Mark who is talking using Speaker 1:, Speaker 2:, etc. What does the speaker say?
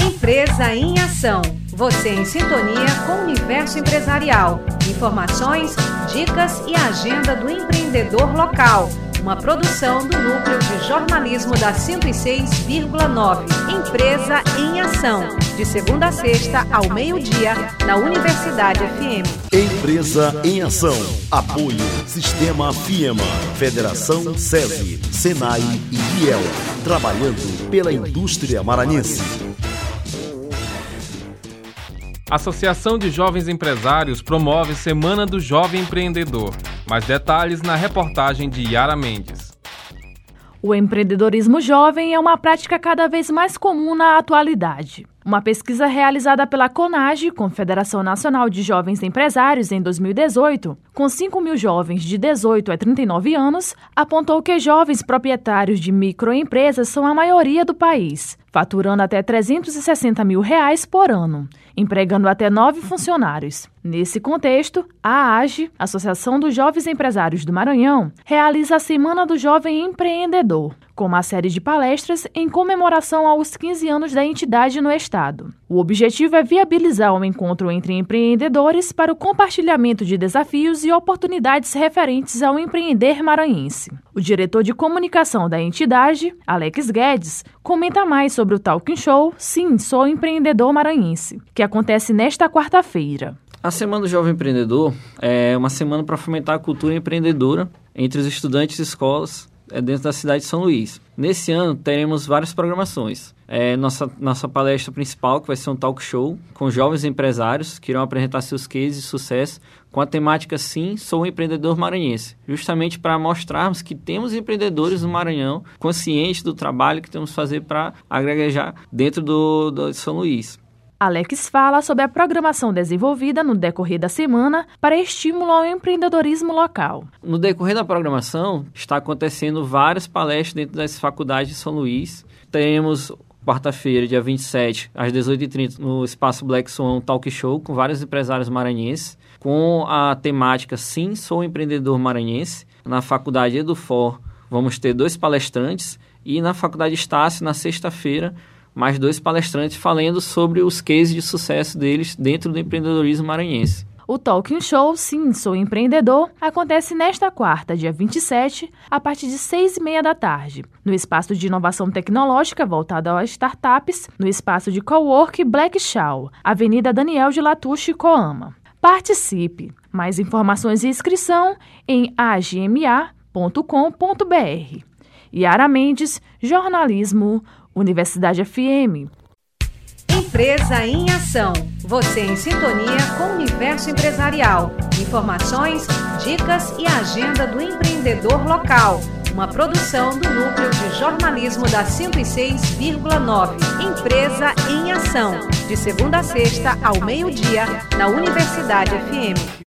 Speaker 1: Empresa em Ação. Você em sintonia com o universo empresarial. Informações, dicas e agenda do empreendedor local. Uma produção do Núcleo de Jornalismo da 106,9. Empresa em Ação. De segunda a sexta, ao meio-dia, na Universidade FM.
Speaker 2: Empresa em Ação. Apoio Sistema FIEMA, Federação SESI, SENAI e IEL. Trabalhando pela indústria maranhense.
Speaker 3: A Associação de Jovens Empresários promove Semana do Jovem Empreendedor. Mais detalhes na reportagem de Yara Mendes.
Speaker 4: O empreendedorismo jovem é uma prática cada vez mais comum na atualidade. Uma pesquisa realizada pela CONAGE, Confederação Nacional de Jovens Empresários, em 2018, com 5.000 jovens de 18 a 39 anos, apontou que jovens proprietários de microempresas são a maioria do país, faturando até R$360 mil por ano, empregando até 9 funcionários. Nesse contexto, a AGE, Associação dos Jovens Empresários do Maranhão, realiza a Semana do Jovem Empreendedor, com uma série de palestras em comemoração aos 15 anos da entidade no estado. O objetivo é viabilizar um encontro entre empreendedores para o compartilhamento de desafios e oportunidades referentes ao empreender maranhense. O diretor de comunicação da entidade, Alex Guedes, comenta mais sobre o Talking Show Sim, Sou Empreendedor Maranhense, que acontece nesta quarta-feira.
Speaker 5: A Semana do Jovem Empreendedor é uma semana para fomentar a cultura empreendedora entre os estudantes de escolas dentro da cidade de São Luís. Nesse ano, teremos várias programações. Nossa palestra principal, que vai ser um talk show com jovens empresários que irão apresentar seus cases de sucesso com a temática Sim, Sou um Empreendedor Maranhense, justamente para mostrarmos que temos empreendedores no Maranhão conscientes do trabalho que temos que fazer para agregar dentro do São Luís.
Speaker 4: Alex fala sobre a programação desenvolvida no decorrer da semana para estímulo ao empreendedorismo local.
Speaker 5: No decorrer da programação, está acontecendo várias palestras dentro das faculdades de São Luís. Teremos quarta-feira, dia 27, às 18h30, no Espaço Black Swan, um talk show com vários empresários maranhenses, com a temática Sim, Sou Empreendedor Maranhense. Na Faculdade EduFor, vamos ter 2 palestrantes e na Faculdade Estácio, na sexta-feira, mais 2 palestrantes falando sobre os cases de sucesso deles dentro do empreendedorismo maranhense.
Speaker 4: O Talking Show Sim, Sou Empreendedor acontece nesta quarta, dia 27, a partir de 6h30 da tarde, no Espaço de Inovação Tecnológica voltado às startups, no Espaço de Cowork Black Shaw, Avenida Daniel de Latouche, Coama. Participe! Mais informações e inscrição em agma.com.br. Yara Mendes, Jornalismo, Universidade FM.
Speaker 1: Empresa em Ação. Você em sintonia com o universo empresarial. Informações, dicas e agenda do empreendedor local. Uma produção do Núcleo de Jornalismo da 106,9. Empresa em Ação. De segunda a sexta, ao meio-dia, na Universidade FM.